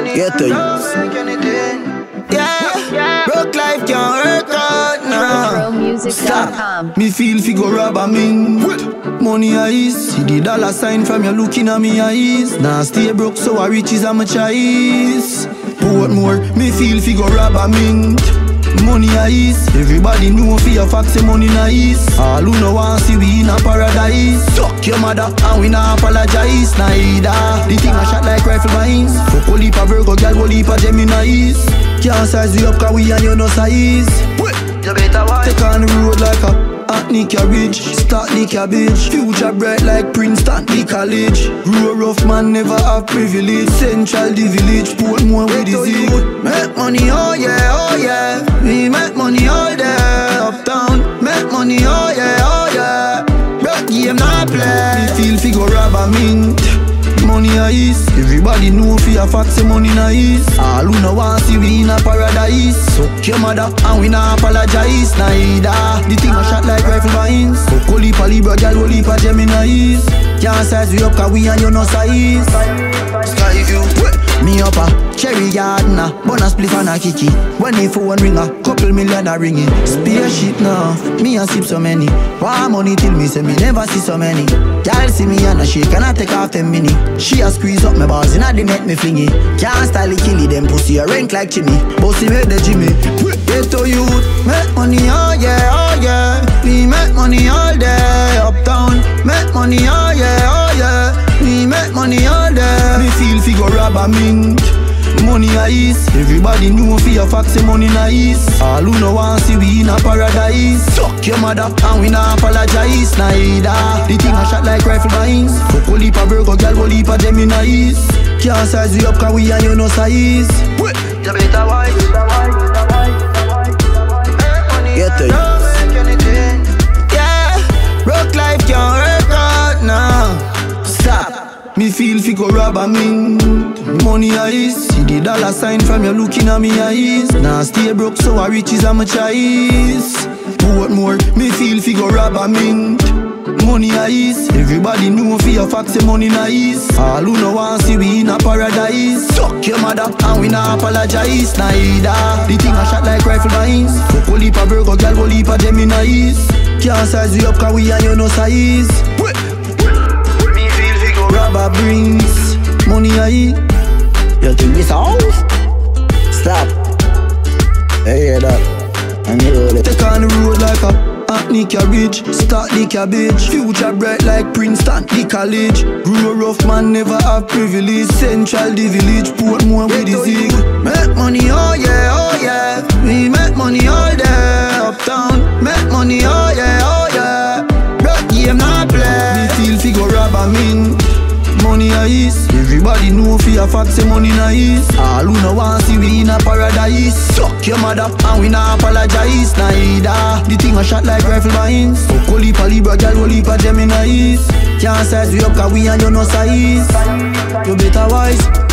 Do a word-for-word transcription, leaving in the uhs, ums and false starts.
Get to use. Yeah, broke life can't work out now. Stop. Me feel fi go rob a ming. Money eyes, see the dollar sign from you looking at me eyes. Now stay broke so I riches I'm a choice. Portmore, me feel fi go rob a mint. Money eyes, everybody know fi your facts say money nice. All who no want see we in a paradise. Suck your mother and we not apologize neither. The thing a shot like rifle mines. Fuck whole heap a Virgo, girl whole heap a Geminis. Can't size we up cause we and you no size. You better watch. Take on the road like a Hackney cabbage, start the cabbage. Future bright like Princeton, the college. Grow rough man never have privilege. Central the village, Portmore with the zig. Make money, oh yeah, oh yeah. We make money all day, uptown. Make money, oh yeah, oh yeah. Broke game not play. Me feel fi go rob a mint. Money ice, everybody know fi a fact say money nice. All who no want see we in a paradise. Suck your mother and we not apologize neither. The thing a shot like rifle mines. Fuck whole heap a Libra, girl whole heap a Geminis. Can't size we up cause we and you no size. Sky view, me up a cherry gardener, bonus spliff and a kiki. When the phone ring a couple million a ring it. Spaceship now, me a sip so many. Want money till me say me never see so many. Girl see me and a shake and I take off them mini. She a squeeze up my balls in a the net me fling it. Can't style it kill it, them pussy a rank like chimney. Bossy make the Jimmy. Get to youth, make money oh yeah, oh yeah. We make money all day, uptown. Make money oh yeah, oh yeah. We make money all day. Me feel fi go rob a mint. Money ice, everybody know fi your facts say money nice. All who no want see we in a paradise. Suck your mother and we not apologize neither. The thing a shot like rifle mines. Fuck whole heap a Virgo, girl whole heap a Geminis. Can't size we up cause we and you no size. You better watch. Get to use. Yeah, broke life can't work out now. Stop. Me feel fi go rob a mint. Money eyes, see the dollar sign from you looking at me eyes. Now stay broke so I riches I'm a choice. Portmore, me feel fi go rob a mint. Money eyes, everybody know fi your facts say money nice. All who no want see we in a paradise. Suck your mother and we not apologize neither. The thing a shot like rifle mines. Fuck whole heap a Virgo, girl whole heap a Geminis. Can't size we up cause we and you no size. Rubber brings money I. You think this house? Stop. Hey, hear that? And you roll it. Take on the road like a Hackney cabbage, start the cabbage. Future bright like Princeton, the college. Grow rough man never have privilege. Central the village, Portmore with the zig. Make money oh yeah, oh yeah. We make money all day, uptown. Make money oh yeah, oh yeah. Broke game not play. Me feel fi go rob a mint. Money ice, everybody know fi a fact say money nice. All who no want see we in a paradise. Suck your mother and we not apologize neither. The thing a shot like rifle mines. Fuck whole heap a Libra, girl whole heap a Geminis. Can't size we up cause we and you no size. You better wise.